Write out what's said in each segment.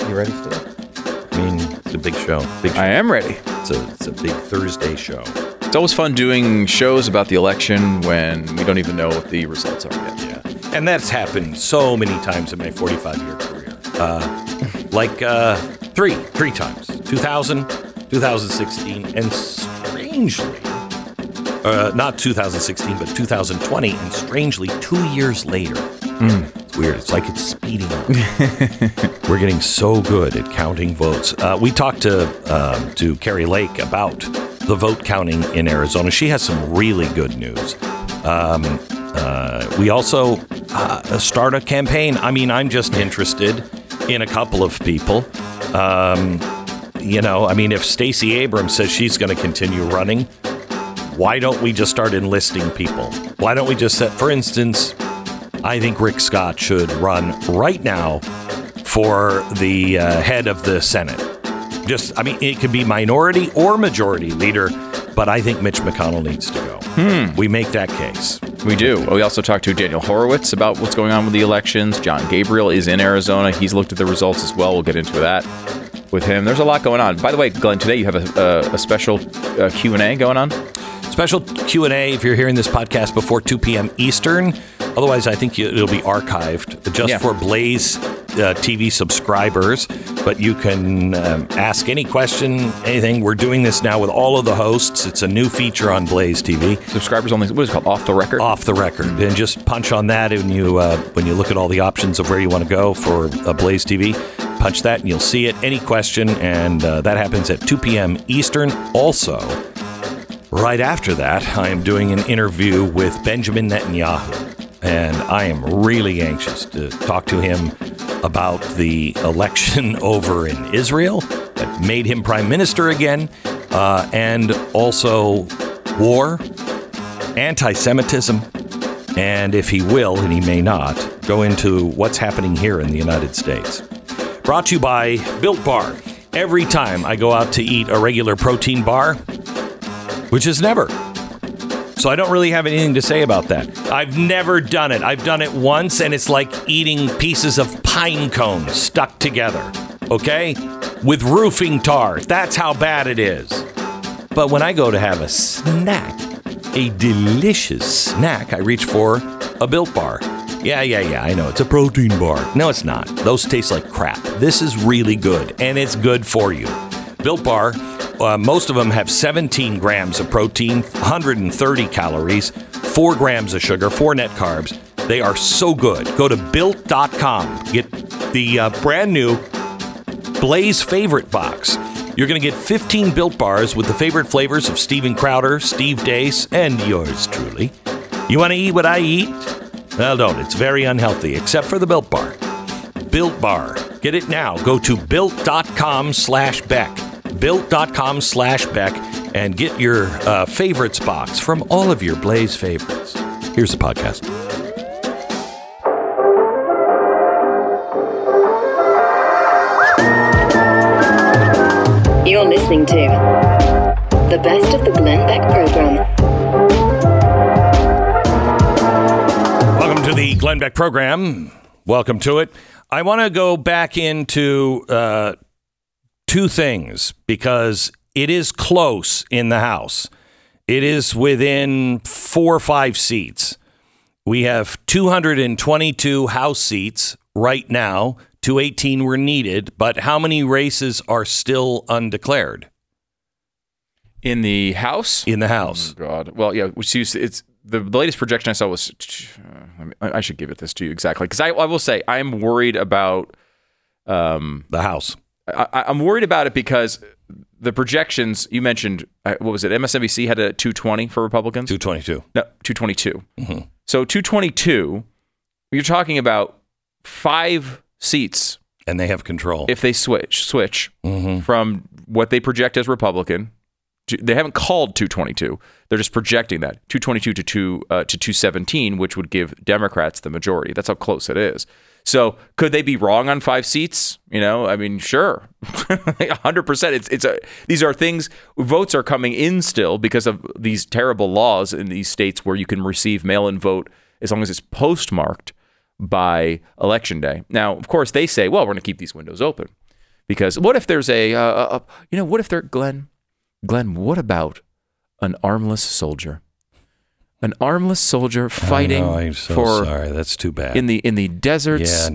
You ready still? I mean, it's a big show. I am ready. It's a big Thursday show. It's always fun doing shows about the election when we don't even know what the results are yet. Yeah. And that's happened so many times in my 45-year career. Three times. 2000, 2016, and strangely, not 2016, but 2020, and strangely, 2 years later. It's weird. It's like it's speeding up. We're getting so good at counting votes. We talked to Carrie Lake about the vote counting in Arizona. She has some really good news. We also start a campaign. I mean, I'm just interested in a couple of people. If Stacey Abrams says she's going to continue running, why don't we just start enlisting people? Why don't we just set, for instance, I think Rick Scott should run right now for the head of the Senate. It could be minority or majority leader, but I think Mitch McConnell needs to go. We make that case. We do. We also talked to Daniel Horowitz about what's going on with the elections. John Gabriel is in Arizona. He's looked at the results as well. We'll get into that with him. There's a lot going on. By the way, Glenn, today you have a special Q&A going on? Special Q&A if you're hearing this podcast before 2 p.m. Eastern. Otherwise, I think it'll be archived just for Blaze TV subscribers. But you can ask any question, anything. We're doing this now with all of the hosts. It's a new feature on Blaze TV. Subscribers only. What is it called? Off the record? Off the record. And just punch on that when you look at all the options of where you want to go for Blaze TV. Punch that and you'll see it. Any question. And that happens at 2 p.m. Eastern. Also, right after that, I am doing an interview with Benjamin Netanyahu. And I am really anxious to talk to him about the election over in Israel that made him prime minister again, and also war, anti-Semitism, and if he will, and he may not, go into what's happening here in the United States. Brought to you by Built Bar. Every time I go out to eat a regular protein bar, which is never. So I don't really have anything to say about that. I've never done it. I've done it once, and it's like eating pieces of pine cones stuck together, okay? With roofing tar. That's how bad it is. But when I go to have a snack, a delicious snack, I reach for a Built Bar. Yeah, I know. It's a protein bar. No, it's not. Those taste like crap. This is really good, and it's good for you. Built Bar. Most of them have 17 grams of protein, 130 calories, 4 grams of sugar, 4 net carbs. They are so good. Go to Built.com. Get the brand new Blaze Favorite Box. You're going to get 15 Built Bars with the favorite flavors of Steven Crowder, Steve Deace, and yours truly. You want to eat what I eat? Well, don't. It's very unhealthy, except for the Built Bar. Built Bar. Get it now. Go to Built.com/Beck. Built.com/Beck and get your favorites box from all of your Blaze favorites. Here's the podcast. You're listening to the best of the Glenn Beck program. Welcome to the Glenn Beck program. Welcome to it. I want to go back into two things, because it is close in the House. It is within 4 or 5 seats. We have 222 House seats right now. 218 were needed, but how many races are still undeclared? In the House? In the House. Oh, God. Well, yeah, it's the latest projection I saw was, I should give it this to you exactly, because I will say I'm worried about the House. I'm worried about it because the projections you mentioned, what was it? MSNBC had a 220 for Republicans? 222. No, 222. Mm-hmm. So 222, you're talking about 5 seats. And they have control. If they switch from what they project as Republican. They haven't called 222. They're just projecting that 222 to 217, which would give Democrats the majority. That's how close it is. So could they be wrong on 5 seats? Sure, 100%. These are things. Votes are coming in still because of these terrible laws in these states where you can receive mail-in vote as long as it's postmarked by Election Day. Now, of course, they say, well, we're going to keep these windows open. Because what if there's what if Glenn, what about an armless soldier? An armless soldier fighting I'm so sorry. That's too bad. in the deserts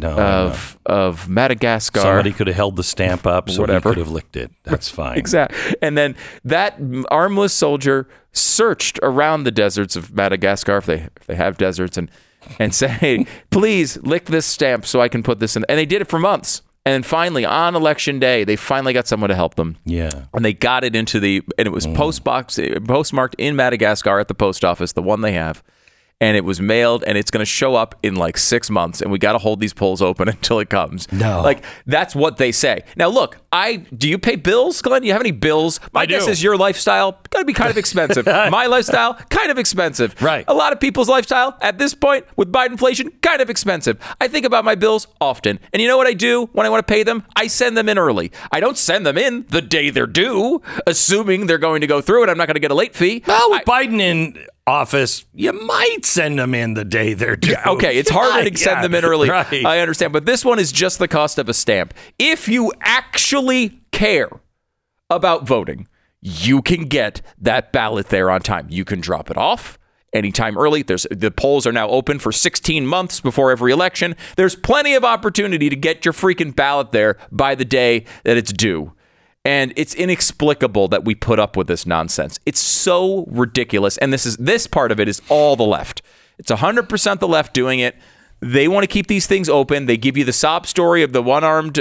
of Madagascar. Somebody could have held the stamp up so Whatever. he could have licked it. That's fine. Exactly. And then that armless soldier searched around the deserts of Madagascar, if they have deserts, and say, hey, please lick this stamp so I can put this in. And they did it for months. And then finally, on election day, they finally got someone to help them. Yeah. And they got it and it was postmarked in Madagascar at the post office, the one they have. And it was mailed, and it's going to show up in like 6 months, and we got to hold these polls open until it comes. No. Like, that's what they say. Now, look, do you pay bills, Glenn? Do you have any bills? My guess is your lifestyle got to be kind of expensive. My lifestyle, kind of expensive. Right. A lot of people's lifestyle, at this point, with Biden inflation, kind of expensive. I think about my bills often. And you know what I do when I want to pay them? I send them in early. I don't send them in the day they're due, assuming they're going to go through and I'm not going to get a late fee. Well, with Biden in office, you might send them in the day they're due. Okay, it's harder to send them in early. Right. I understand. But this one is just the cost of a stamp. If you actually care about voting, you can get that ballot there on time. You can drop it off anytime early. The polls are now open for 16 months before every election. There's plenty of opportunity to get your freaking ballot there by the day that it's due. And it's inexplicable that we put up with this nonsense. It's so ridiculous. And this part of it is all the left. It's 100% the left doing it. They want to keep these things open. They give you the sob story of the one-armed,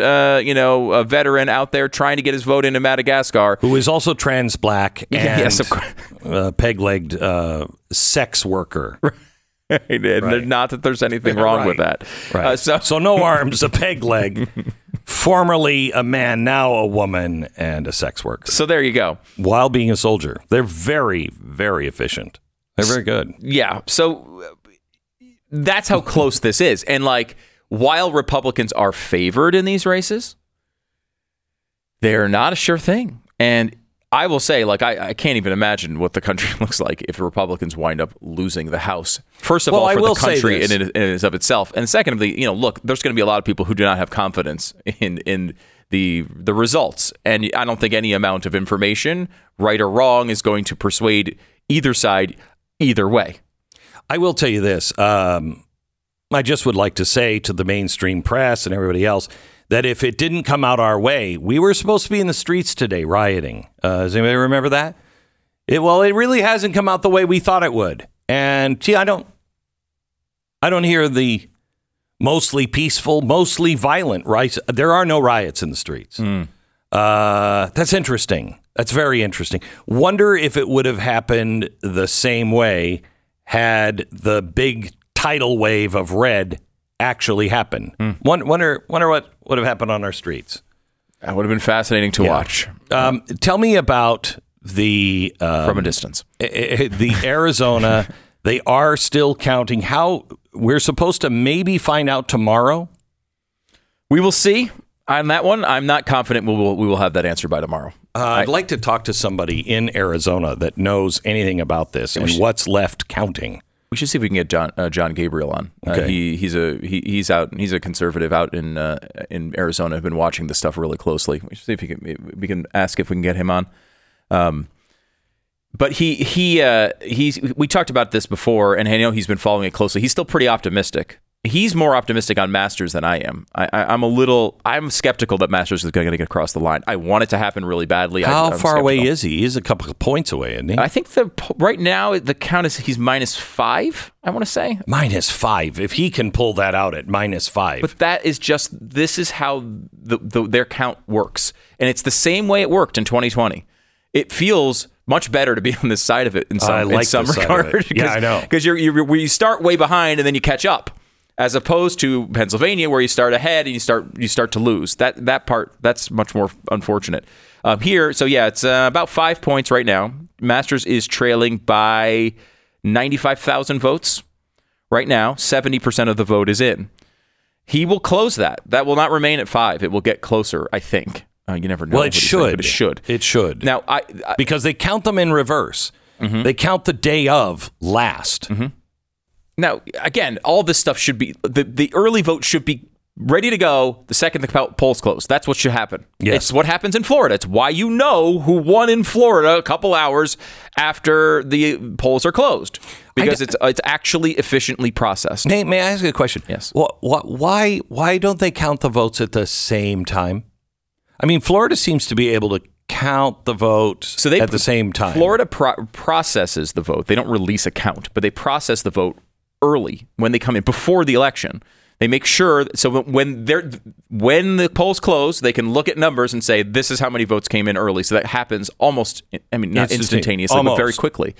veteran out there trying to get his vote into Madagascar. Who is also trans black and yes, of course. peg-legged sex worker. And not that there's anything wrong with that. Right. So no arms, a peg leg. Formerly a man, now a woman, and a sex worker. So there you go. While being a soldier. They're very, very efficient. They're very good. Yeah. So that's how close this is. And while Republicans are favored in these races, they're not a sure thing. And I will say, I can't even imagine what the country looks like if the Republicans wind up losing the House. First of all, for the country in and of itself. And secondly, look, there's going to be a lot of people who do not have confidence in the results. And I don't think any amount of information, right or wrong, is going to persuade either side either way. I will tell you this. I just would like to say to the mainstream press and everybody else that if it didn't come out our way, we were supposed to be in the streets today rioting. Does anybody remember that? It really hasn't come out the way we thought it would. And I don't hear the mostly peaceful, mostly violent riots. There are no riots in the streets. That's interesting. That's very interesting. Wonder if it would have happened the same way had the big tidal wave of red actually happen. Wonder what would have happened on our streets. That would have been fascinating to watch. Tell me about the from a distance. The Arizona. They are still counting. How we're supposed to maybe find out tomorrow. We will see on that one. I'm not confident we will have that answer by tomorrow. I'd like to talk to somebody in Arizona that knows anything about this and what's left counting. We should see if we can get John Gabriel on. Okay. He's a conservative out in Arizona. I've been watching this stuff really closely. We should see if we can ask if we can get him on. But we talked about this before, and I know he's been following it closely. He's still pretty optimistic. He's more optimistic on Masters than I am. I'm skeptical that Masters is going to get across the line. I want it to happen really badly. How far away is he? He's a couple of points away, isn't he? I think right now the count is he's -5. I want to say -5. If he can pull that out at -5, but that is this is how their count works, and it's the same way it worked in 2020. It feels much better to be on this side of it in some regard. Yeah, I know. Because you start way behind and then you catch up, as opposed to Pennsylvania where you start ahead and you start to lose. That part, that's much more unfortunate. Here, so yeah, it's about 5 points right now. Masters is trailing by 95,000 votes right now. 70% of the vote is in. He will close that. That will not remain at 5. It will get closer, I think. You never know. Well, it should. But it should. It should. Now, because they count them in reverse. Mm-hmm. They count the day of last. Mm-hmm. Now, again, all this stuff should be the early vote should be ready to go the second the polls close. That's what should happen. Yes. It's what happens in Florida. It's why you know who won in Florida a couple hours after the polls are closed, because it's actually efficiently processed. May I ask you a question? Yes. Why don't they count the votes at the same time? I mean, Florida seems to be able to count the vote at the same time. Florida processes the vote. They don't release a count, but they process the vote early when they come in before the election. They make sure so when the polls close, they can look at numbers and say this is how many votes came in early. So that happens almost, not instantaneously, but very quickly.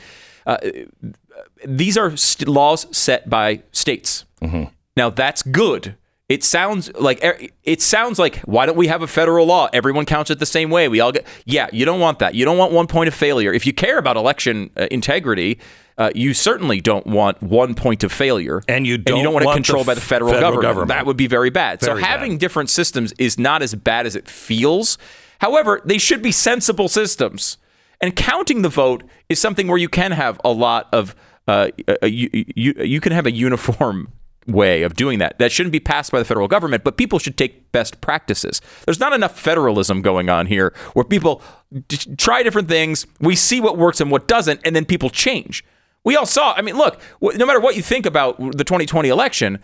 These are laws set by states. Mm-hmm. Now that's good. It sounds like why don't we have a federal law? Everyone counts it the same way. We all get you don't want that. You don't want one point of failure. If you care about election integrity, you certainly don't want one point of failure, and you don't want it controlled by the federal government. That would be very bad. So having different systems is not as bad as it feels. However, they should be sensible systems. And counting the vote is something where you can have a lot of you can have a uniform way of doing that. That shouldn't be passed by the federal government, but people should take best practices. There's not enough federalism going on here where people try different things, we see what works and what doesn't, and then people change. We all saw, look, no matter what you think about the 2020 election,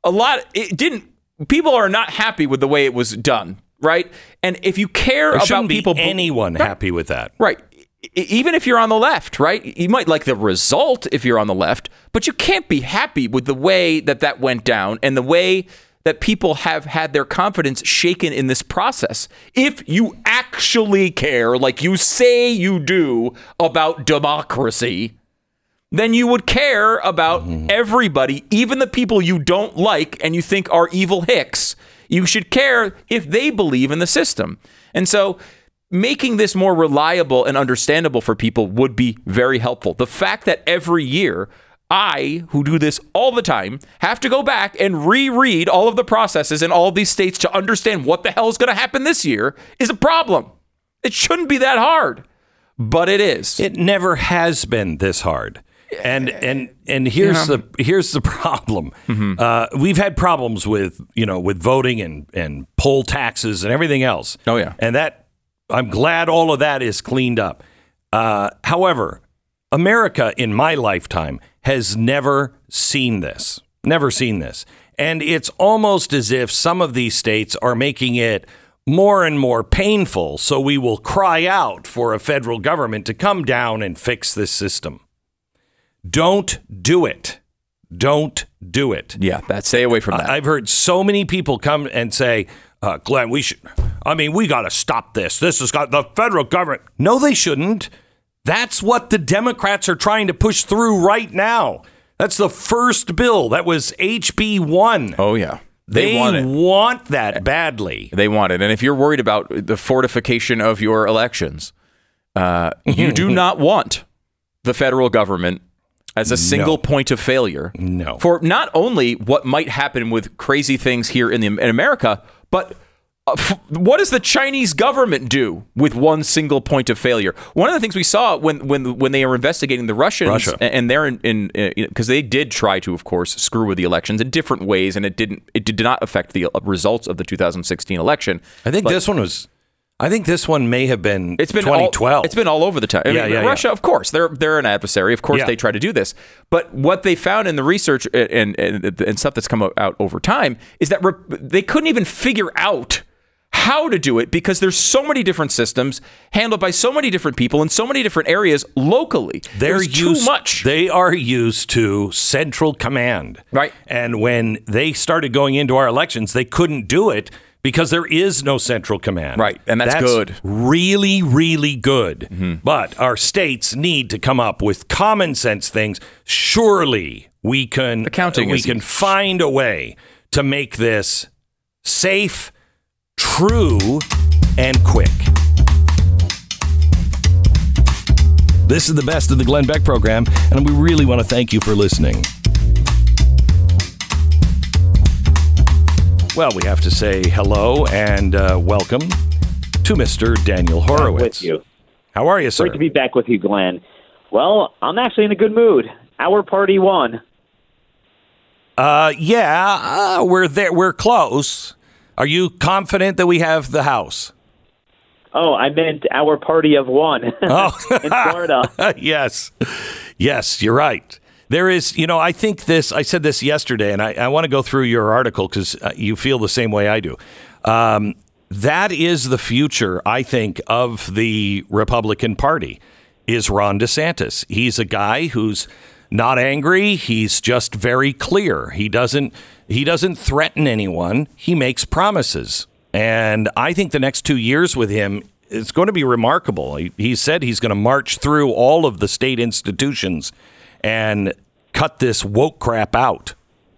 people are not happy with the way it was done, right? And if you care about people... anyone happy with that. Right. Even if you're on the left, right? You might like the result if you're on the left, but you can't be happy with the way that went down and the way that people have had their confidence shaken in this process. If you actually care, like you say you do, about democracy, then you would care about everybody, even the people you don't like and you think are evil hicks. You should care if they believe in the system. And so making this more reliable and understandable for people would be very helpful. The fact that every year I, who do this all the time, have to go back and reread all of the processes in all of these states to understand what the hell is going to happen this year is a problem. It shouldn't be that hard, but it is. It never has been this hard. And here's the problem. Mm-hmm. We've had problems with voting and poll taxes and everything else. Oh yeah, and I'm glad all of that is cleaned up. However, America in my lifetime has never seen this. And it's almost as if some of these states are making it more and more painful. So we will cry out for a federal government to come down and fix this system. Don't do it. Don't do it. Yeah, stay away from that. I've heard so many people come and say, Glenn, we got to stop this. This has got the federal government. No, they shouldn't. That's what the Democrats are trying to push through right now. That's the first bill. That was HB 1. Oh, yeah. They want that badly. They want it. And if you're worried about the fortification of your elections, you do not want the federal government as a single point of failure. No. For not only what might happen with crazy things here in America, but what does the Chinese government do with one single point of failure? One of the things we saw when they were investigating the Russians, and they're in because they did try to, of course, screw with the elections in different ways, and it did not affect the results of the 2016 election. I think this one may have been 2012. It's been all over the time. Russia, of course, they're an adversary. Of course, they try to do this. But what they found in the research and stuff that's come out over time is that they couldn't even figure out how to do it because there's so many different systems handled by so many different people in so many different areas locally. There's too much. They are used to central command. Right. And when they started going into our elections, they couldn't do it because there is no central command. Right. And that's good. Really, really good. Mm-hmm. But our states need to come up with common sense things. Surely we can find a way to make this safe, true, and quick. This is the best of the Glenn Beck program, and we really want to thank you for listening. Well, we have to say hello and welcome to Mr. Daniel Horowitz. With you. How are you, sir? Great to be back with you, Glenn. Well, I'm actually in a good mood. Our party won. We're there. We're close. Are you confident that we have the House? Oh, I meant our party of one in Florida. Yes, you're right. There is, I think I said this yesterday, and I want to go through your article because you feel the same way I do. That is the future, I think, of the Republican Party, is Ron DeSantis. He's a guy who's not angry. He's just very clear. He doesn't threaten anyone. He makes promises. And I think the next 2 years with him is going to be remarkable. He said he's going to march through all of the state institutions and cut this woke crap out.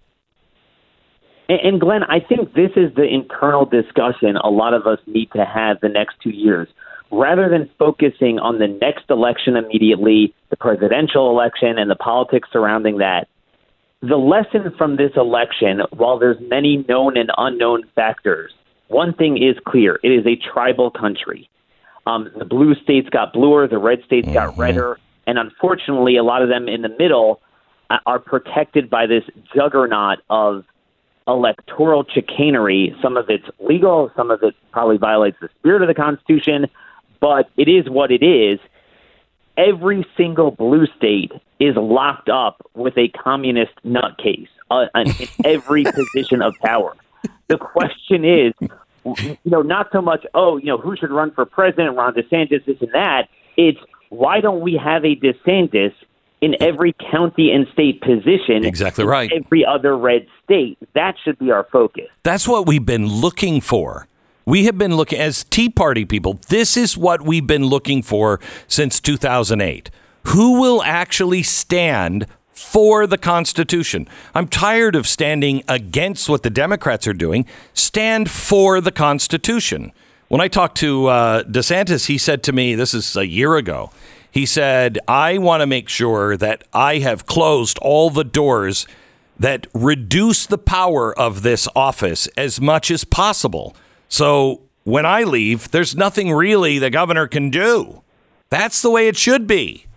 And Glenn, I think this is the internal discussion a lot of us need to have the next 2 years. Rather than focusing on the next election immediately, the presidential election and the politics surrounding that, the lesson from this election, while there's many known and unknown factors, one thing is clear. It is a tribal country. The blue states got bluer, the red states got redder, and unfortunately, a lot of them in the middle are protected by this juggernaut of electoral chicanery. Some of it's legal, some of it probably violates the spirit of the Constitution, but it is what it is. Every single blue state is locked up with a communist nutcase in every position of power. The question is, not so much, who should run for president, Ron DeSantis, this and that. It's why don't we have a DeSantis in every county and state position? Exactly right. Every other red state. That should be our focus. That's what we've been looking for. We have been looking, as Tea Party people, this is what we've been looking for since 2008. Who will actually stand for the Constitution? I'm tired of standing against what the Democrats are doing. Stand for the Constitution. When I talked to DeSantis, he said to me, this is a year ago, he said, I want to make sure that I have closed all the doors that reduce the power of this office as much as possible. So when I leave, there's nothing really the governor can do. That's the way it should be.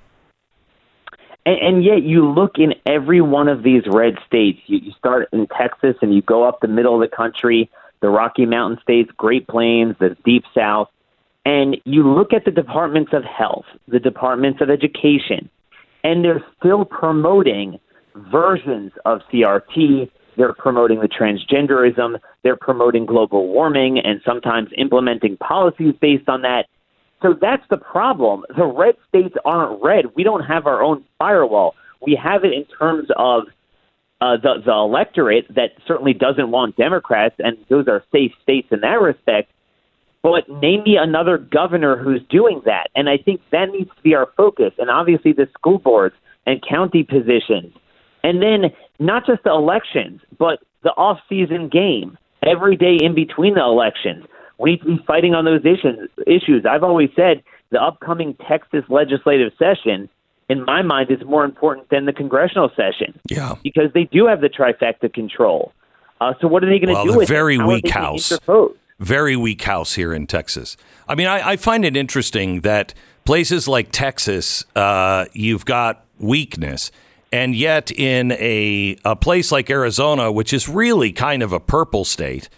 And yet you look in every one of these red states. You start in Texas and you go up the middle of the country, the Rocky Mountain states, Great Plains, the Deep South, and you look at the departments of health, the departments of education, and they're still promoting versions of CRT. They're promoting the transgenderism. They're promoting global warming and sometimes implementing policies based on that. So that's the problem. The red states aren't red. We don't have our own firewall. We have it in terms of the electorate that certainly doesn't want Democrats, and those are safe states in that respect. But name me another governor who's doing that. And I think that needs to be our focus. And obviously the school boards and county positions. And then not just the elections, but the off-season game every day in between the elections. We need to be fighting on those issues. I've always said the upcoming Texas legislative session, in my mind, is more important than the congressional session. Yeah. Because they do have the trifecta control. So what are they going to do with it? Very weak house. Very weak house here in Texas. I mean, I find it interesting that places like Texas, you've got weakness. And yet in a place like Arizona, which is really kind of a purple state,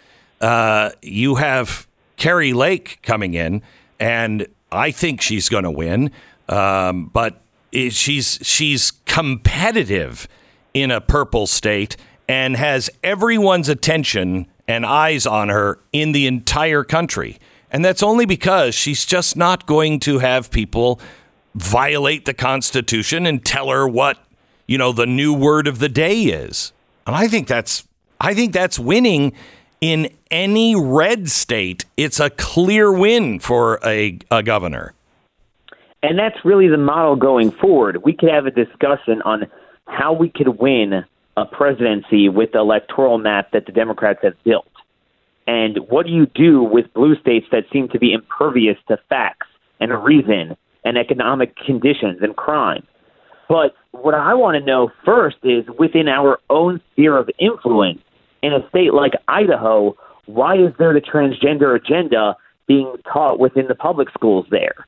you have Carrie Lake coming in, and I think she's going to win. But she's competitive in a purple state and has everyone's attention and eyes on her in the entire country. And that's only because she's just not going to have people violate the Constitution and tell her what, the new word of the day is. And I think that's winning in any red state. It's a clear win for a governor. And that's really the model going forward. We could have a discussion on how we could win a presidency with the electoral map that the Democrats have built. And what do you do with blue states that seem to be impervious to facts and reason and economic conditions and crime? But what I want to know first is, within our own sphere of influence, in a state like Idaho, why is there the transgender agenda being taught within the public schools there?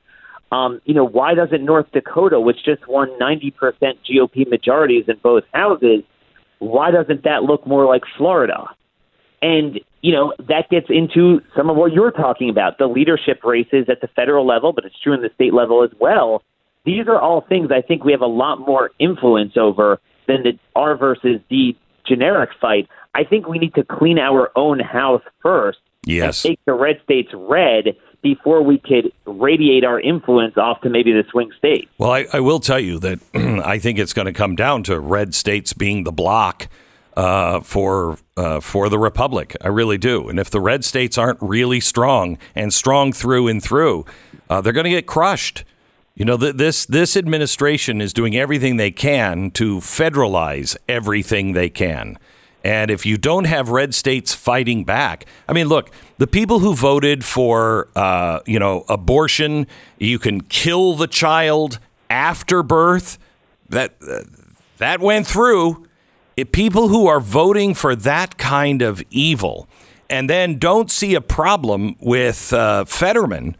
Why doesn't North Dakota, which just won 90% GOP majorities in both houses, why doesn't that look more like Florida? And, that gets into some of what you're talking about, the leadership races at the federal level, but it's true in the state level as well. These are all things I think we have a lot more influence over than the R versus D generic fight. I think we need to clean our own house first. Yes. And make the red states red before we could radiate our influence off to maybe the swing states. Well, I will tell you that I think it's going to come down to red states being the block for the Republic. I really do. And if the red states aren't really strong and strong through and through, they're going to get crushed. This administration is doing everything they can to federalize everything they can. And if you don't have red states fighting back, I mean, look, the people who voted for, abortion, you can kill the child after birth, that went through. People who are voting for that kind of evil and then don't see a problem with Fetterman,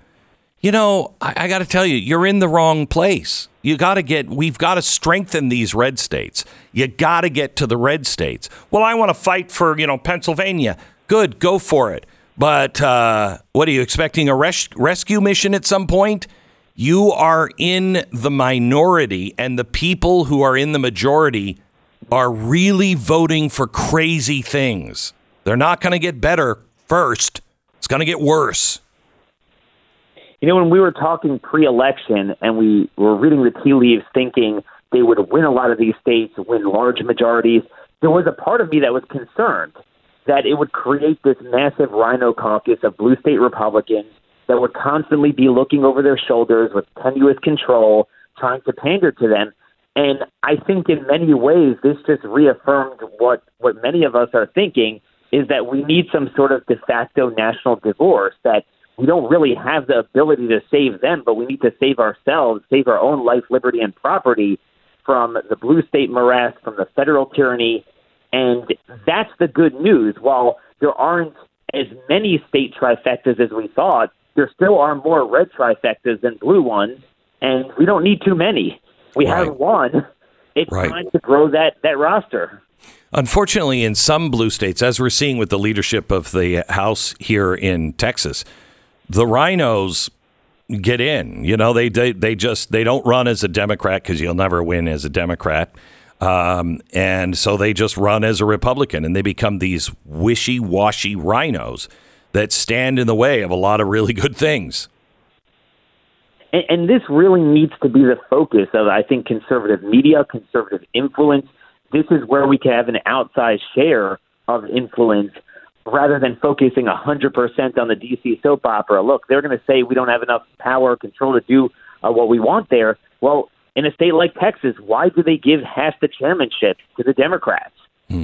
I got to tell you, you're in the wrong place. We've got to strengthen these red states. You got to get to the red states. Well, I want to fight for, Pennsylvania. Good, go for it. But what are you expecting, a rescue mission at some point? You are in the minority, and the people who are in the majority are really voting for crazy things. They're not going to get better first. It's going to get worse. When we were talking pre-election and we were reading the tea leaves thinking they would win a lot of these states, win large majorities, there was a part of me that was concerned that it would create this massive rhino caucus of blue state Republicans that would constantly be looking over their shoulders with tenuous control, trying to pander to them. And I think in many ways, this just reaffirmed what many of us are thinking, is that we need some sort of de facto national divorce, that we don't really have the ability to save them, but we need to save ourselves, save our own life, liberty, and property from the blue state morass, from the federal tyranny. And that's the good news. While there aren't as many state trifectas as we thought, there still are more red trifectas than blue ones, and we don't need too many. We have one. It's time to grow that roster. Unfortunately, in some blue states, as we're seeing with the leadership of the House here in Texas, the rhinos get in. They don't run as a Democrat because you'll never win as a Democrat. And so they just run as a Republican, and they become these wishy-washy rhinos that stand in the way of a lot of really good things. And this really needs to be the focus of, I think, conservative media, conservative influence. This is where we can have an outsized share of influence rather than focusing 100% on the D.C. soap opera. Look, they're going to say we don't have enough power or control to do what we want there. Well, in a state like Texas, why do they give half the chairmanship to the Democrats?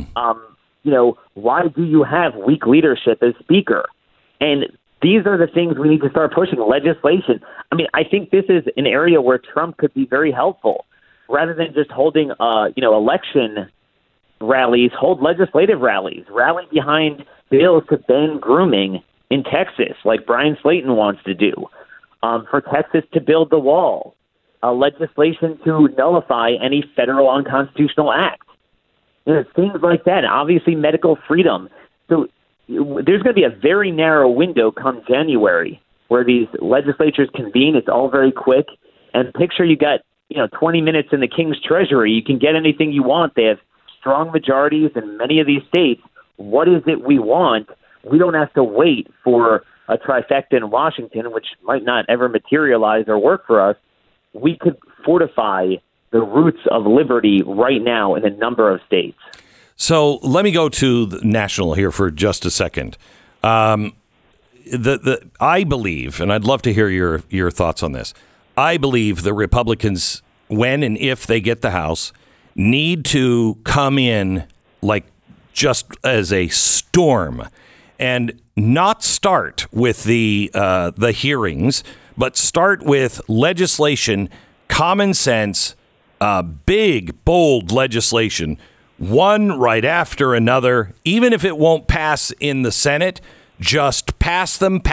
Why do you have weak leadership as speaker? And these are the things we need to start pushing. Legislation. I mean, I think this is an area where Trump could be very helpful. Rather than just holding, election rallies, hold legislative rallies. Rally behind bills to ban grooming in Texas, like Brian Slayton wants to do. For Texas to build the wall. Legislation to nullify any federal unconstitutional act. Things like that. Obviously, medical freedom. So there's going to be a very narrow window come January where these legislatures convene. It's all very quick. And picture you got 20 minutes in the King's Treasury. You can get anything you want. They have strong majorities in many of these states. What is it we want? We don't have to wait for a trifecta in Washington, which might not ever materialize or work for us. We could fortify the roots of liberty right now in a number of states. So let me go to the national here for just a second. I believe, and I'd love to hear your thoughts on this. I believe the Republicans, when and if they get the House, need to come in like just as a storm and not start with the hearings, but start with legislation, common sense, big, bold legislation, one right after another. Even if it won't pass in the Senate, just pass them.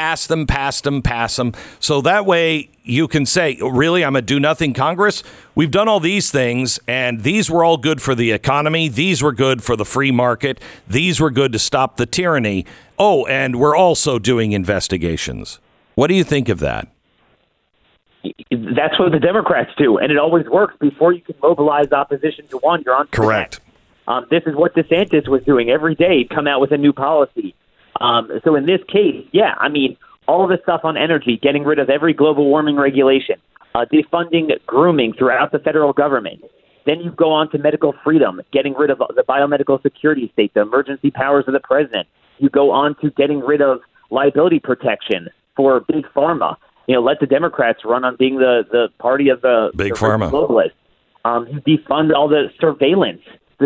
So that way you can say, really, I'm a do-nothing Congress? We've done all these things, and these were all good for the economy. These were good for the free market. These were good to stop the tyranny. Oh, and we're also doing investigations. What do you think of that? That's what the Democrats do, and it always works. Before you can mobilize opposition to one, you're on to Correct. the next. This is what DeSantis was doing every day. He'd come out with a new policy. So in this case, yeah, I mean, all the stuff on energy, getting rid of every global warming regulation, defunding grooming throughout the federal government. Then you go on to medical freedom, getting rid of the biomedical security state, the emergency powers of the president. You go on to getting rid of liability protection for big pharma. Let the Democrats run on being the party of the big pharma globalists. You defund all the surveillance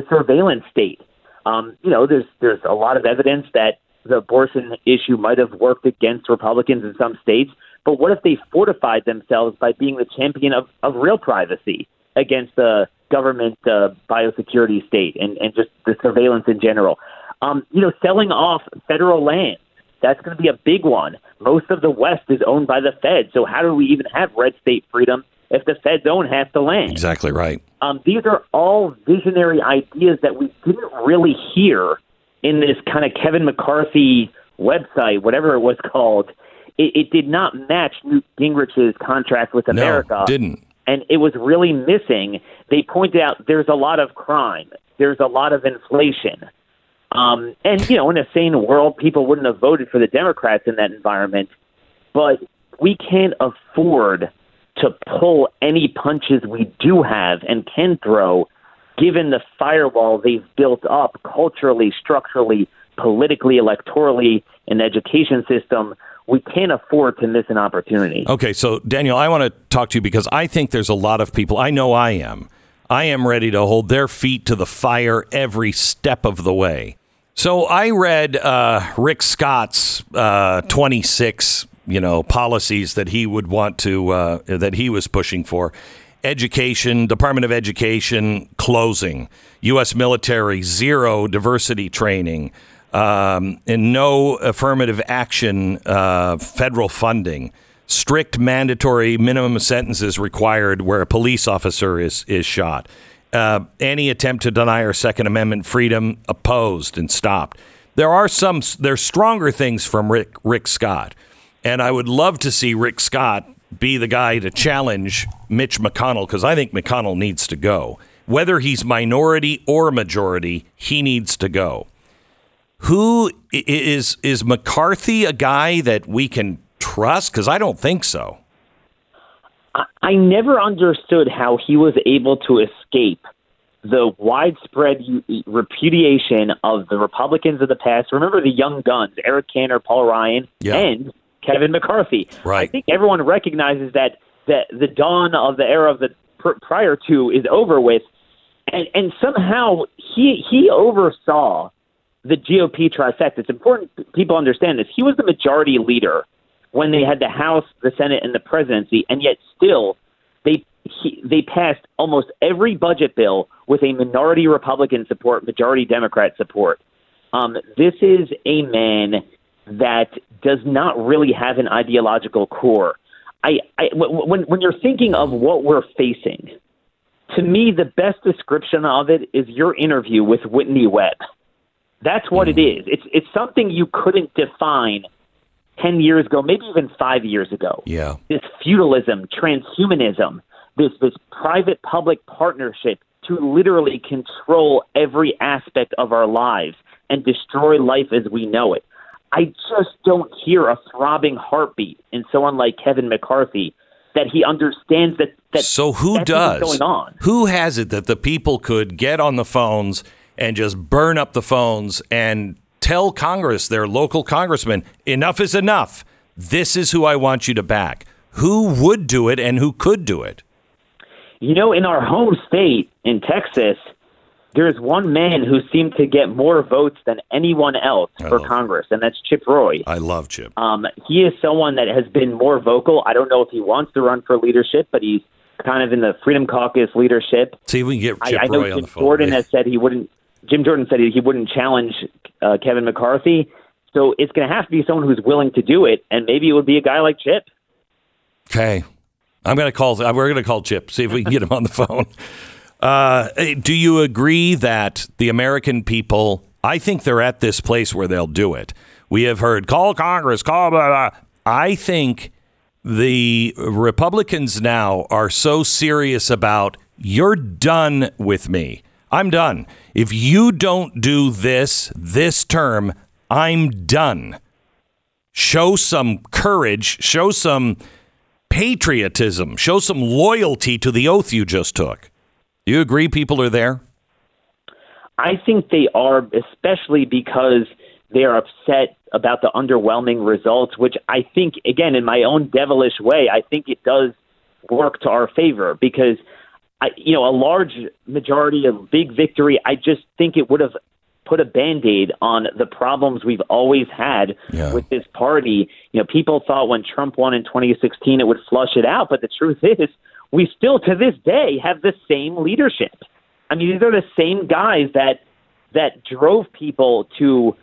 state. There's a lot of evidence that the abortion issue might have worked against Republicans in some states. But what if they fortified themselves by being the champion of real privacy against the government biosecurity state and just the surveillance in general? Selling off federal land. That's going to be a big one. Most of the West is owned by the Fed. So how do we even have red state freedom if the Feds own half the land? Exactly right. These are all visionary ideas that we didn't really hear in this kind of Kevin McCarthy website, whatever it was called. It did not match Newt Gingrich's contract with America. No, didn't. And it was really missing. They pointed out there's a lot of crime. There's a lot of inflation. And, in a sane world, people wouldn't have voted for the Democrats in that environment. But we can't afford to pull any punches we do have and can throw, given the firewall they've built up culturally, structurally, politically, electorally, in the education system. We can't afford to miss an opportunity. Okay, so, Daniel, I want to talk to you because I think there's a lot of people, I know I am ready to hold their feet to the fire every step of the way. So I read Rick Scott's 26, policies that he would want to, that he was pushing for. Education, Department of Education closing, U.S. military, zero diversity training, and no affirmative action federal funding, strict mandatory minimum sentences required where a police officer is shot. Any attempt to deny our Second Amendment freedom opposed and stopped. There's stronger things from Rick Scott, and I would love to see Rick Scott be the guy to challenge Mitch McConnell, because I think McConnell needs to go. Whether he's minority or majority, he needs to go. Who is McCarthy a guy that we can trust? Because I don't think so. I never understood how he was able to escape the widespread repudiation of the Republicans of the past. Remember the young guns, Eric Cantor, Paul Ryan, and Kevin McCarthy. Right. I think everyone recognizes that the dawn of the era of the prior to is over with, and somehow he oversaw the GOP trifecta. It's important people understand this. He was the majority leader when they had the House, the Senate, and the presidency, and yet still they passed almost every budget bill with a minority Republican support, majority Democrat support. This is a man that does not really have an ideological core. When you're thinking of what we're facing, to me, the best description of it is your interview with Whitney Webb. That's what it is. It's something you couldn't define 10 years ago, maybe even 5 years ago. Yeah. This feudalism, transhumanism, this private-public partnership to literally control every aspect of our lives and destroy life as we know it. I just don't hear a throbbing heartbeat in someone like Kevin McCarthy that he understands that so who that's does? what's going on. Who has it that the people could get on the phones and just burn up the phones and tell Congress, their local congressman, enough is enough. This is who I want you to back. Who would do it and who could do it? In our home state, in Texas, there's one man who seemed to get more votes than anyone else for Congress, and that's Chip Roy. I love Chip. He is someone that has been more vocal. I don't know if he wants to run for leadership, but he's kind of in the Freedom Caucus leadership. See if we can get Chip I know Roy on the phone. Jim Jordan said he wouldn't challenge Kevin McCarthy. So it's going to have to be someone who's willing to do it, and maybe it would be a guy like Chip. Okay. We're going to call Chip, see if we can get him on the phone. Do you agree that the American people, I think they're at this place where they'll do it. We have heard, call Congress, call blah, blah. I think the Republicans now are so serious about, you're done with me. I'm done. If you don't do this term, I'm done. Show some courage, show some patriotism, show some loyalty to the oath you just took. Do you agree people are there? I think they are, especially because they're upset about the underwhelming results, which I think, again, in my own devilish way, I think it does work to our favor because, a large majority of big victory, I just think it would have put a Band-Aid on the problems we've always had with this party. People thought when Trump won in 2016, it would flush it out. But the truth is, we still to this day have the same leadership. I mean, these are the same guys that drove people to,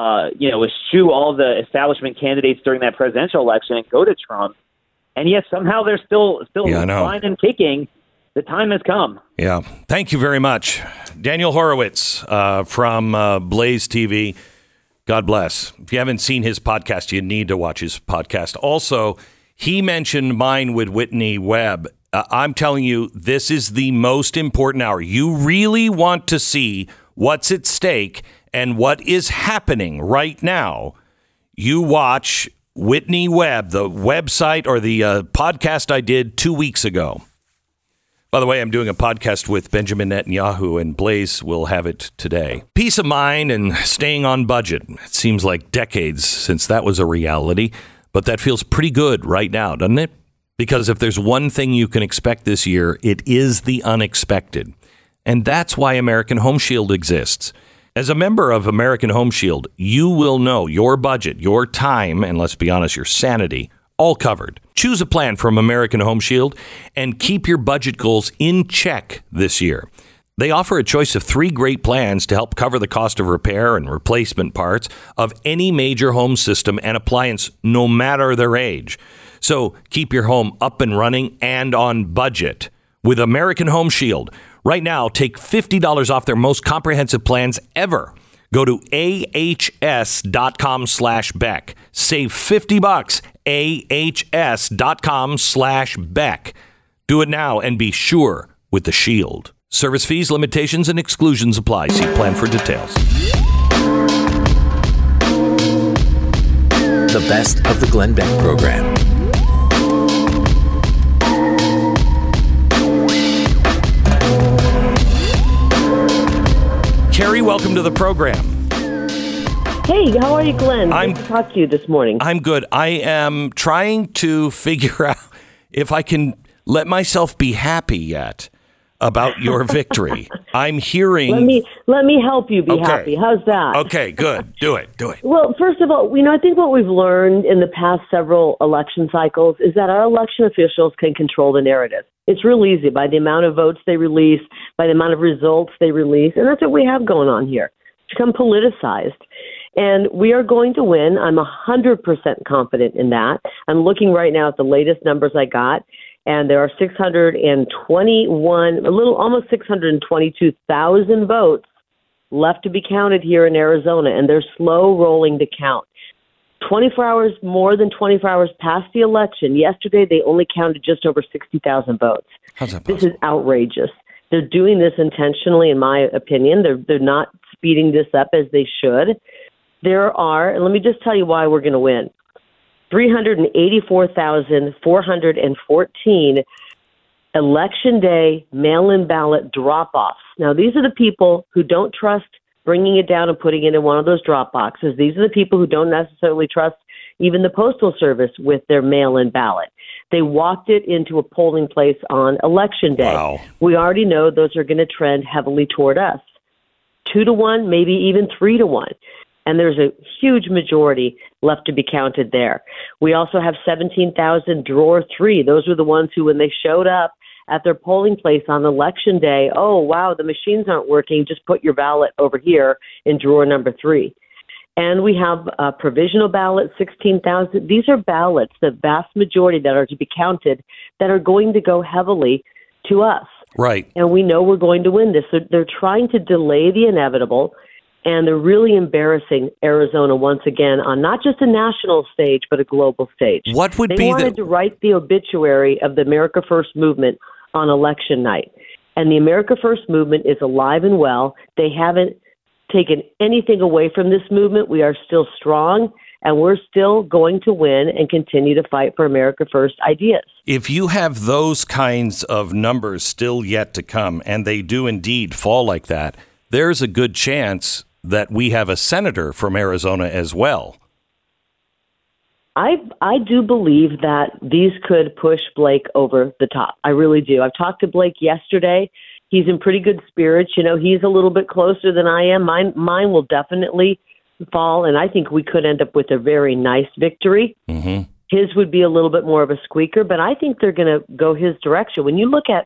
eschew all the establishment candidates during that presidential election and go to Trump. And yet somehow they're still fine and kicking. The time has come. Yeah. Thank you very much. Daniel Horowitz from Blaze TV. God bless. If you haven't seen his podcast, you need to watch his podcast. Also, he mentioned mine with Whitney Webb. I'm telling you, this is the most important hour. You really want to see what's at stake and what is happening right now. You watch Whitney Webb, the website or the podcast I did 2 weeks ago. By the way, I'm doing a podcast with Benjamin Netanyahu, and Blaze will have it today. Peace of mind and staying on budget. It seems like decades since that was a reality, but that feels pretty good right now, doesn't it? Because if there's one thing you can expect this year, it is the unexpected. And that's why American Home Shield exists. As a member of American Home Shield, you will know your budget, your time, and let's be honest, your sanity, all covered. Choose a plan from American Home Shield and keep your budget goals in check this year. They offer a choice of 3 great plans to help cover the cost of repair and replacement parts of any major home system and appliance, no matter their age. So keep your home up and running and on budget with American Home Shield. Right now, take $50 off their most comprehensive plans ever. Go to ahs.com/Beck. Save $50. ahs.com/Beck. Do it now and be sure with the Shield. Service fees, limitations, and exclusions apply. See plan for details. The best of the Glenn Beck program. Carrie, welcome to the program. Hey, how are you, Glenn? Good to talk to you this morning. I'm good. I am trying to figure out if I can let myself be happy yet about your victory. I'm hearing... Let me help you be happy. How's that? Okay, good. Do it. Well, first of all, I think what we've learned in the past several election cycles is that our election officials can control the narrative. It's real easy by the amount of votes they release, by the amount of results they release, and that's what we have going on here. It's become politicized. And we are going to win. I'm 100% confident in that. I'm looking right now at the latest numbers I got, and there are 621, almost 622,000 votes left to be counted here in Arizona, and they're slow rolling to count. More than 24 hours past the election, yesterday they only counted just over 60,000 votes. How's that possible? This is outrageous. They're doing this intentionally, in my opinion. They're not speeding this up as they should. There are, and let me just tell you why we're going to win, 384,414 Election Day mail-in ballot drop-offs. Now, these are the people who don't trust bringing it down and putting it in one of those drop boxes. These are the people who don't necessarily trust even the Postal Service with their mail-in ballot. They walked it into a polling place on Election Day. Wow. We already know those are going to trend heavily toward us. 2-1, maybe even 3-1. And there's a huge majority left to be counted there. We also have 17,000 drawer 3. Those were the ones who, when they showed up at their polling place on Election Day, oh, wow, the machines aren't working. Just put your ballot over here in drawer number 3. And we have provisional ballots, 16,000. These are ballots, the vast majority that are to be counted, that are going to go heavily to us. Right. And we know we're going to win this. So they're trying to delay the inevitable, and they're really embarrassing Arizona once again on not just a national stage, but a global stage. What would they be wanted to write the obituary of the America First movement on election night. And the America First movement is alive and well. They haven't taken anything away from this movement. We are still strong, and we're still going to win and continue to fight for America First ideas. If you have those kinds of numbers still yet to come, and they do indeed fall like that, there's a good chance that we have a senator from Arizona as well. I do believe that these could push Blake over the top. I really do. I've talked to Blake yesterday. He's in pretty good spirits. You know, he's a little bit closer than I am. Mine will definitely fall, and I think we could end up with a very nice victory. Mm-hmm. His would be a little bit more of a squeaker, but I think they're going to go his direction. When you look at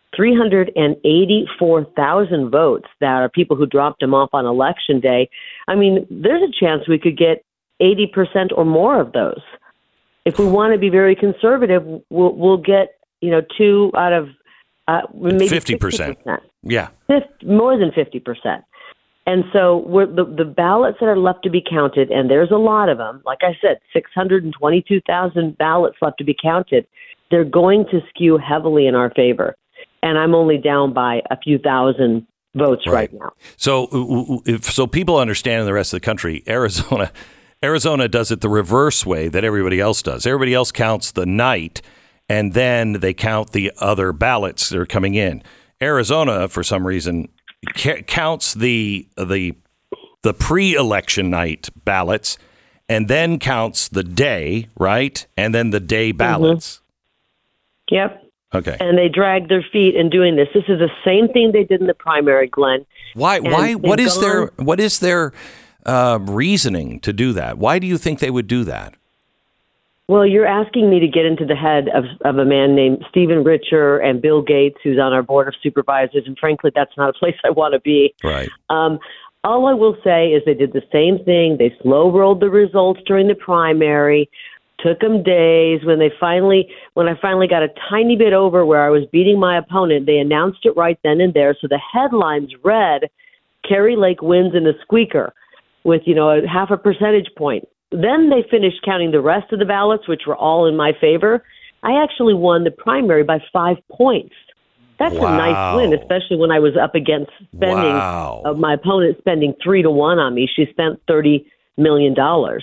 384,000 votes that are people who dropped him off on election day, I mean, there's a chance we could get 80% or more of those. If we want to be very conservative, we'll get, 2 out of maybe 50%. Yeah. More than 50%. And so the ballots that are left to be counted, and there's a lot of them, like I said, 622,000 ballots left to be counted, they're going to skew heavily in our favor. And I'm only down by a few thousand votes right now. So so people understand in the rest of the country, Arizona does it the reverse way that everybody else does. Everybody else counts the night, and then they count the other ballots that are coming in. Arizona, for some reason, counts the pre-election night ballots, and then counts the day, right? And then the day ballots. Mm-hmm. Yep. Okay. And they drag their feet in doing this. This is the same thing they did in the primary, Glenn. Why? What is their reasoning to do that? Why do you think they would do that? Well, you're asking me to get into the head of a man named Stephen Richer and Bill Gates, who's on our board of supervisors, and frankly, that's not a place I want to be. Right. All I will say is they did the same thing. They slow-rolled the results during the primary. Took them days. When I finally got a tiny bit over where I was beating my opponent, they announced it right then and there. So the headlines read, Kari Lake wins in a squeaker with, a half a percentage point. Then they finished counting the rest of the ballots, which were all in my favor. I actually won the primary by 5 points. That's a nice win, especially when I was up against spending my opponent spending 3-1 on me. She spent $30 million.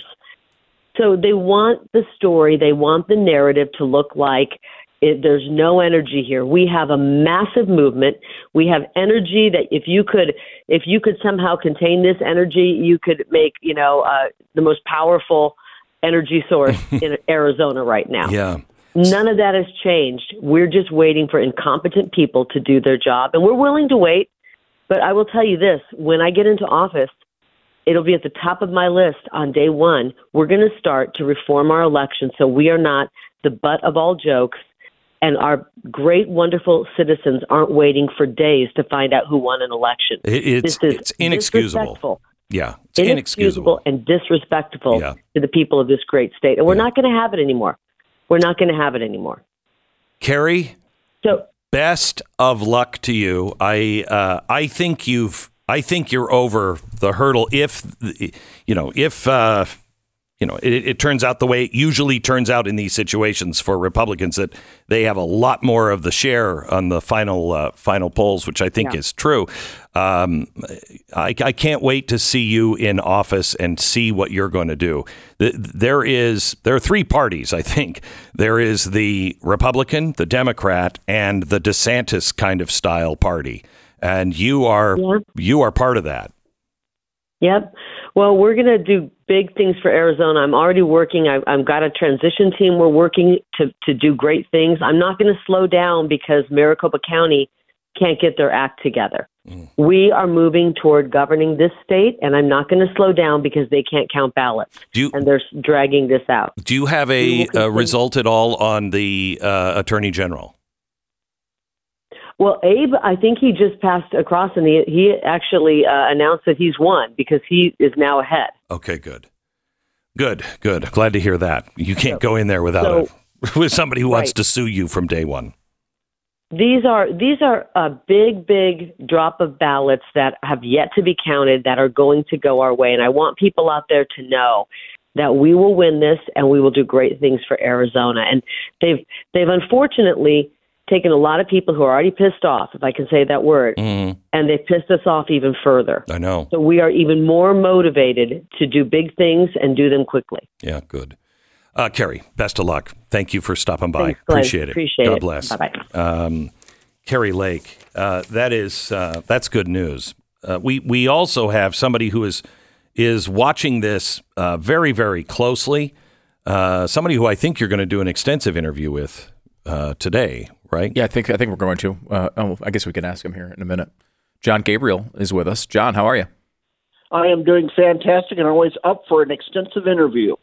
So they want the story, they want the narrative to look like there's no energy here. We have a massive movement. We have energy that if you could somehow contain this energy, you could make, the most powerful energy source in Arizona right now. Yeah. None of that has changed. We're just waiting for incompetent people to do their job, and we're willing to wait. But I will tell you this, when I get into office, it'll be at the top of my list on day one. We're going to start to reform our election so we are not the butt of all jokes, and our great, wonderful citizens aren't waiting for days to find out who won an election. It's inexcusable. Yeah, it's inexcusable and disrespectful to the people of this great state. And we're not going to have it anymore. We're not going to have it anymore. Kari, best of luck to you. I think you're over the hurdle if it turns out the way it usually turns out in these situations for Republicans, that they have a lot more of the share on the final polls, which I think is true. I can't wait to see you in office and see what you're going to do. There are 3 parties, I think. There is the Republican, the Democrat, and the DeSantis kind of style party. And you are part of that. Yep. Well, we're going to do big things for Arizona. I'm already working. I've got a transition team. We're working to do great things. I'm not going to slow down because Maricopa County can't get their act together. We are moving toward governing this state, and I'm not going to slow down because they can't count ballots, and they're dragging this out. Do you have a result at all on the Attorney General? Well, Abe, I think he just passed across, and he actually announced that he's won because he is now ahead. Okay, good. Glad to hear that. You can't go in there without with somebody who wants to sue you from day one. These are a big drop of ballots that have yet to be counted that are going to go our way. And I want people out there to know that we will win this and we will do great things for Arizona. And they've unfortunately taken a lot of people who are already pissed off, if I can say that word, and they've pissed us off even further. I know. So we are even more motivated to do big things and do them quickly. Yeah, good. Carrie, best of luck. Thank you for stopping by. Thanks, Glenn. Appreciate it. God bless. Bye-bye. Carrie Lake, that's good news. We also have somebody who is watching this very, very closely. Somebody who I think you're going to do an extensive interview with today, right? Yeah, I think we're going to. I guess we can ask him here in a minute. John Gabriel is with us. John, how are you? I am doing fantastic and always up for an extensive interview.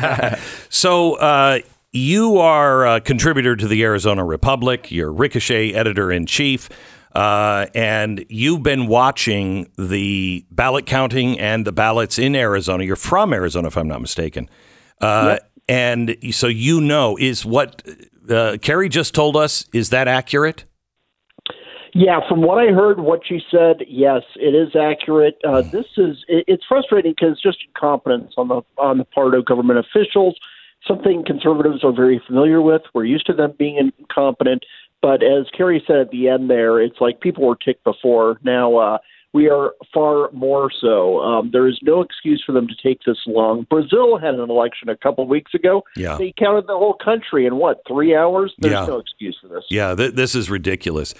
So you are a contributor to the Arizona Republic. You're Ricochet editor-in-chief, and you've been watching the ballot counting and the ballots in Arizona. You're from Arizona, if I'm not mistaken. Yep. And so is what Carrie just told us, is that accurate? Yeah, from what I heard, what she said, yes, it is accurate. It's frustrating because it's just incompetence on the part of government officials, something conservatives are very familiar with. We're used to them being incompetent. But as Carrie said at the end there, it's like people were ticked before. Now we are far more so. There is no excuse for them to take this long. Brazil had an election a couple of weeks ago. Yeah. They counted the whole country in, 3 hours? There's no excuse for this. Yeah, this is ridiculous.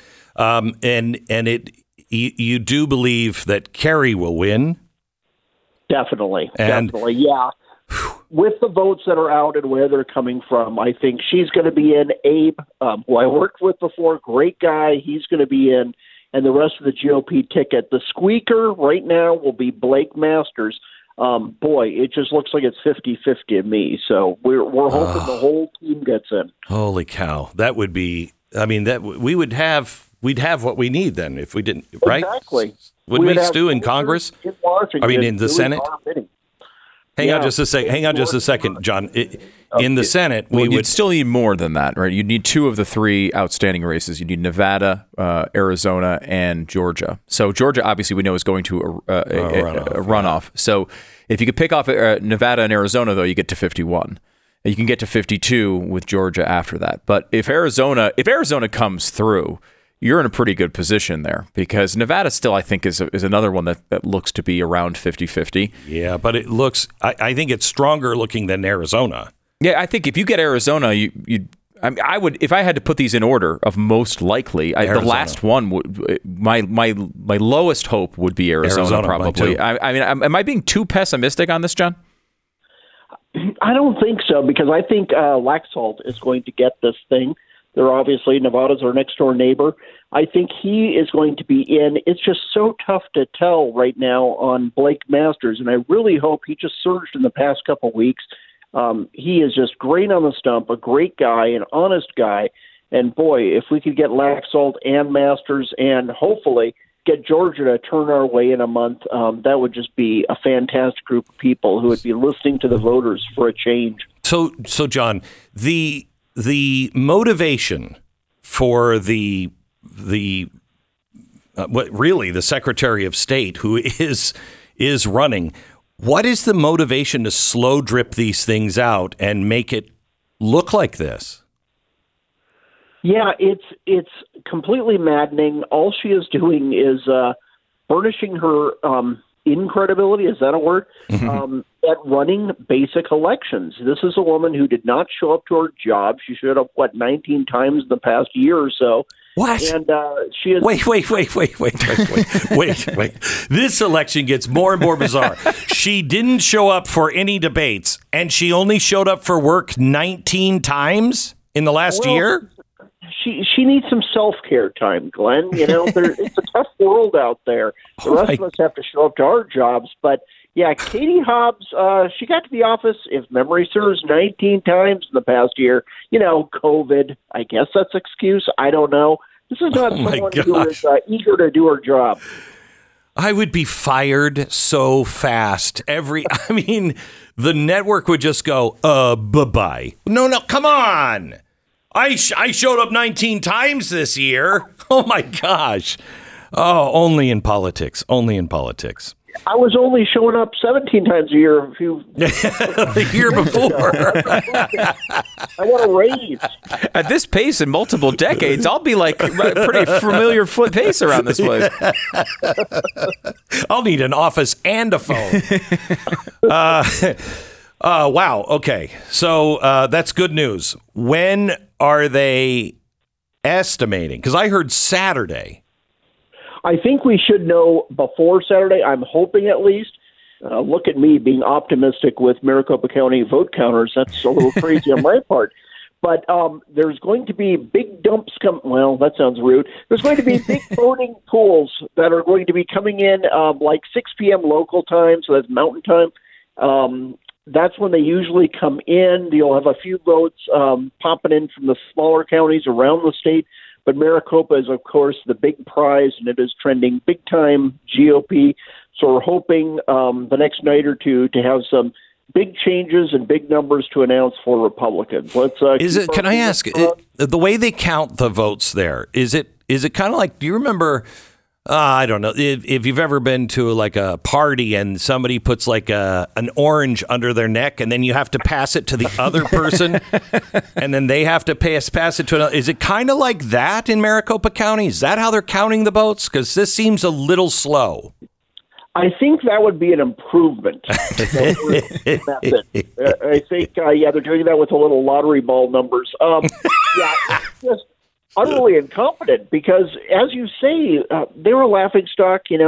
You do believe that Kerry will win? Definitely, yeah. With the votes that are out and where they're coming from, I think she's going to be in. Abe, who I worked with before, great guy, he's going to be in. And the rest of the GOP ticket. The squeaker right now will be Blake Masters. Boy, it just looks like it's 50-50 to me. So we're hoping the whole team gets in. Holy cow. That would be, we'd have what we need then if we didn't, right? Exactly. Would we, Stu, in Congress? In Washington, in the Senate? Hang on just a second, John. In the Senate, you'd still need more than that, right? You'd need 2 of the 3 outstanding races. You'd need Nevada, Arizona, and Georgia. So Georgia, obviously, we know is going to a runoff. So if you could pick off Nevada and Arizona, though, you get to 51. You can get to 52 with Georgia after that. But if Arizona comes through, you're in a pretty good position there because Nevada still, I think, is another one that looks to be around 50-50. Yeah, but it looks, I think it's stronger looking than Arizona. Yeah, I think if you get Arizona, I would, if I had to put these in order of most likely, the last one would, my lowest hope would be Arizona probably. Am I being too pessimistic on this, John? I don't think so because I think Laxalt is going to get this thing. They're obviously, Nevada's our next door neighbor. I think he is going to be in. It's just so tough to tell right now on Blake Masters, and I really hope he just surged in the past couple of weeks. He is just great on the stump, a great guy, an honest guy. And boy, if we could get Laxalt and Masters and hopefully get Georgia to turn our way in a month, that would just be a fantastic group of people who would be listening to the voters for a change. So John, the motivation for the Secretary of State who is running, what is the motivation to slow drip these things out and make it look like this? Yeah, it's completely maddening. All she is doing is burnishing her incredibility, is that a word? At running basic elections. This is a woman who did not show up to her job. She showed up, 19 times in the past year or so. What? And she is... Wait. This election gets more and more bizarre. She didn't show up for any debates, and she only showed up for work 19 times in the last year? She needs some self-care time, Glenn. It's a tough world out there. The rest of us have to show up to our jobs, but... Yeah, Katie Hobbs, she got to the office, if memory serves, 19 times in the past year. COVID, I guess that's excuse. I don't know. This is not my someone who is eager to do her job. I would be fired so fast. The network would just go, bye-bye. No, come on. I showed up 19 times this year. Oh, my gosh. Oh, only in politics. Only in politics. I was only showing up 17 times a year. The year before. I want a raise. At this pace in multiple decades, I'll be like a pretty familiar foot pace around this place. I'll need an office and a phone. Wow. Okay. So that's good news. When are they estimating? Because I heard Saturday. I think we should know before Saturday. I'm hoping at least. Look at me being optimistic with Maricopa County vote counters. That's a little crazy on my part. But there's going to be big dumps well, that sounds rude. There's going to be big voting pools that are going to be coming in like 6 p.m. local time, so that's mountain time. That's when they usually come in. You'll have a few votes popping in from the smaller counties around the state. But Maricopa is, of course, the big prize, and it is trending big time GOP. So we're hoping the next night or two to have some big changes and big numbers to announce for Republicans. Can I ask, the way they count the votes there, is it kind of like, do you remember, I don't know, if you've ever been to like a party and somebody puts like an orange under their neck and then you have to pass it to the other person and then they have to pass it to another. Is it kind of like that in Maricopa County? Is that how they're counting the votes? Because this seems a little slow. I think that would be an improvement. method. I think, they're doing that with a little lottery ball numbers. It's just utterly incompetent because, as you say, they were a laughingstock, in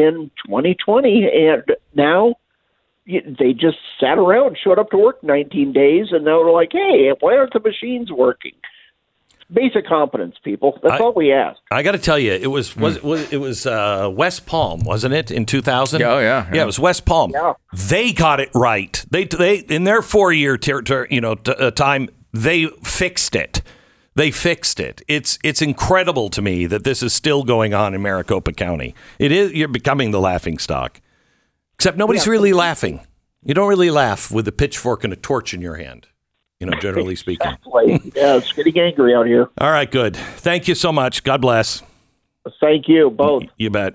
2020, and now they just sat around, showed up to work 19 days, and now they're like, hey, why aren't the machines working? Basic competence, people. That's all we ask. I got to tell you, it was West Palm, wasn't it, in 2000? Oh, yeah. Yeah, it was West Palm. Yeah. They got it right. They in their 4-year time, they fixed it. They fixed it. It's incredible to me that this is still going on in Maricopa County. It is. You're becoming the laughing stock. Except nobody's really laughing. You don't really laugh with a pitchfork and a torch in your hand, generally speaking. Exactly. Yeah, it's getting angry out here. All right, good. Thank you so much. God bless. Thank you, both. You bet.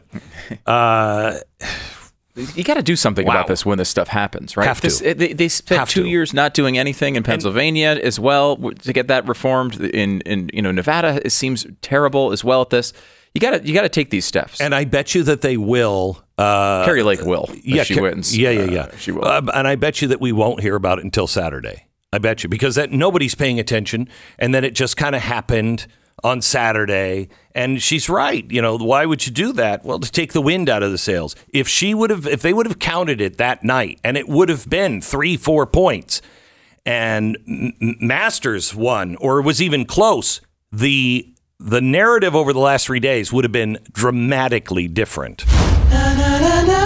You got to do something about this when this stuff happens, right? Have to. They spent 2 years not doing anything in Pennsylvania as well to get that reformed. In Nevada, it seems terrible as well at this. You got to take these steps. And I bet you that they will. Carrie Lake will. If she wins. Yeah. She will. And I bet you that we won't hear about it until Saturday. I bet you, because nobody's paying attention, and then it just kind of happened on Saturday. And she's right. Why would you do that? Well, to take the wind out of the sails. If they would have counted it that night, and it would have been 3-4 points, and Masters won, or was even close, the narrative over the last 3 days would have been dramatically different.